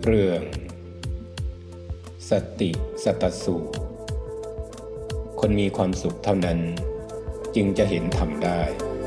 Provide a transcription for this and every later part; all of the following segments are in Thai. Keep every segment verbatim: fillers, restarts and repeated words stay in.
เรื่องสติสัตตสูตรคนมีความสุขเท่านั้นจึงจะเห็นธรรมได้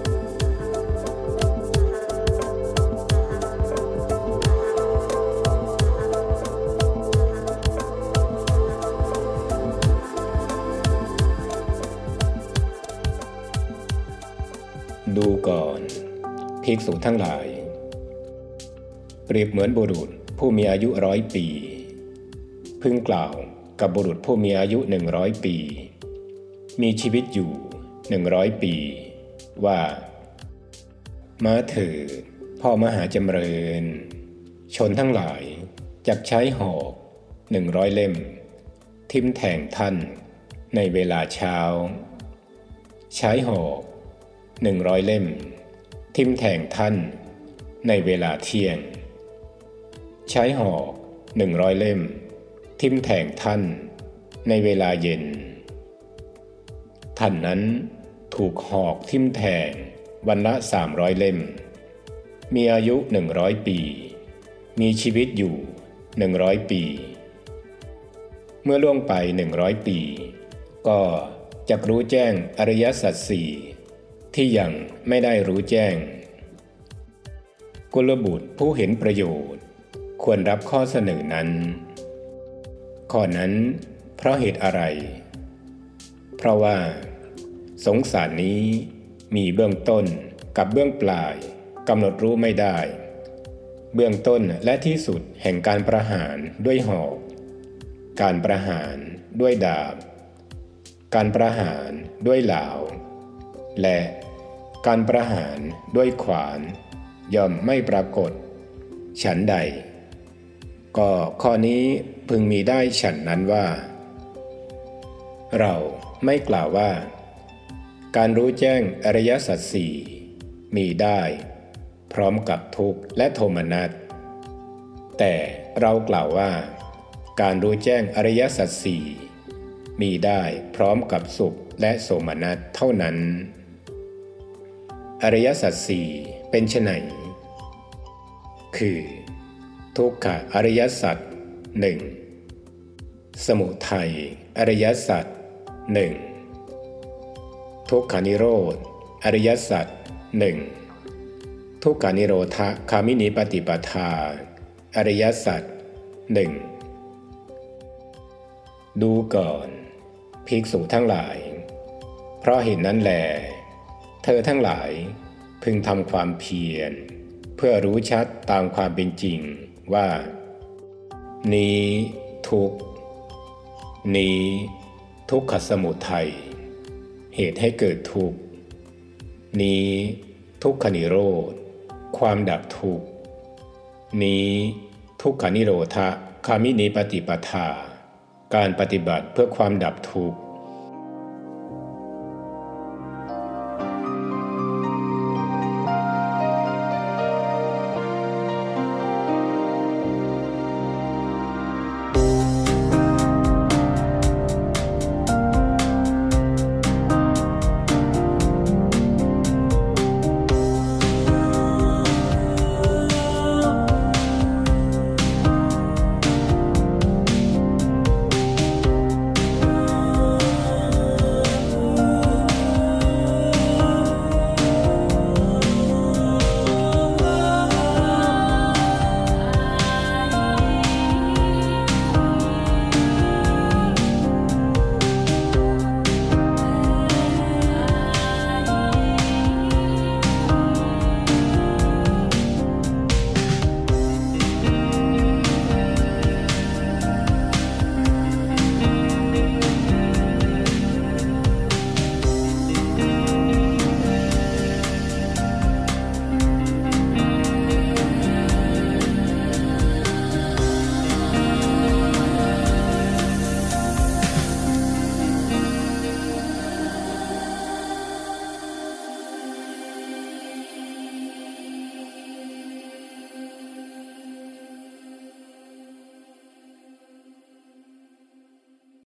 ดูก่อนภิกษุทั้งหลายเปรียบเหมือนบุรุษผู้มีอายุร้อยปีพึงกล่าวกับบุรุษผู้มีอายุหนึ่งร้อยปีมีชีวิตอยู่หนึ่งร้อยปีว่ามาเถิดพ่อมหาจำเริญชนทั้งหลายจักใช้หอกหนึ่งร้อยเล่มทิ่มแทงท่านในเวลาเช้าใช้หอกหนึ่งร้อยเล่มทิ่มแทงท่านในเวลาเที่ยงใช้หอกหนึ่งร้อยเล่มทิ่มแทงท่านในเวลาเย็นท่านนั้นถูกหอกทิ่มแทงวันละสามร้อยเล่มมีอายุหนึ่งร้อยปีมีชีวิตอยู่หนึ่งร้อยปีเมื่อล่วงไปหนึ่งร้อยปีก็จักรู้แจ้งอริยสัจสี่ที่ยังไม่ได้รู้แจ้งกุลบุตรผู้เห็นประโยชน์ควรรับข้อเสนอนั้นข้อนั้นเพราะเหตุอะไรเพราะว่าสงสารนี้มีเบื้องต้นกับเบื้องปลายกำหนดรู้ไม่ได้เบื้องต้นและที่สุดแห่งการประหารด้วยหอกการประหารด้วยดาบการประหารด้วยเหลาและการประหารด้วยขวานย่อมไม่ปรากฏฉันใดก็ข้อนี้พึงมีได้ฉันนั้นว่าเราไม่กล่าวว่าการรู้แจ้งอริยสัจสี่มีได้พร้อมกับทุกข์และโทมนัสแต่เรากล่าวว่าการรู้แจ้งอริยสัจสี่มีได้พร้อมกับสุขและโสมนัสเท่านั้นอริยสัจสี่เป็นไฉนคือทุกขอริยสัจหนึ่งสมุทัยอริยสัจหนึ่งทุกขานิโรธอริยสัจหนึ่งทุกขานิโรธคามินีปฏิปทาอริยสัจหนึ่งดูก่อนภิกษุทั้งหลายเพราะเหตุนั้นแลเธอทั้งหลายพึงทำความเพียรเพื่อรู้ชัดตามความเป็นจริงว่านี้ทุกข์นี้ทุกขสมุทัยเหตุให้เกิดทุกข์นี้ทุกขนิโรธความดับทุกข์นี้ทุกขานิโรธคามินีปฏิปทาการปฏิบัติเพื่อความดับทุกข์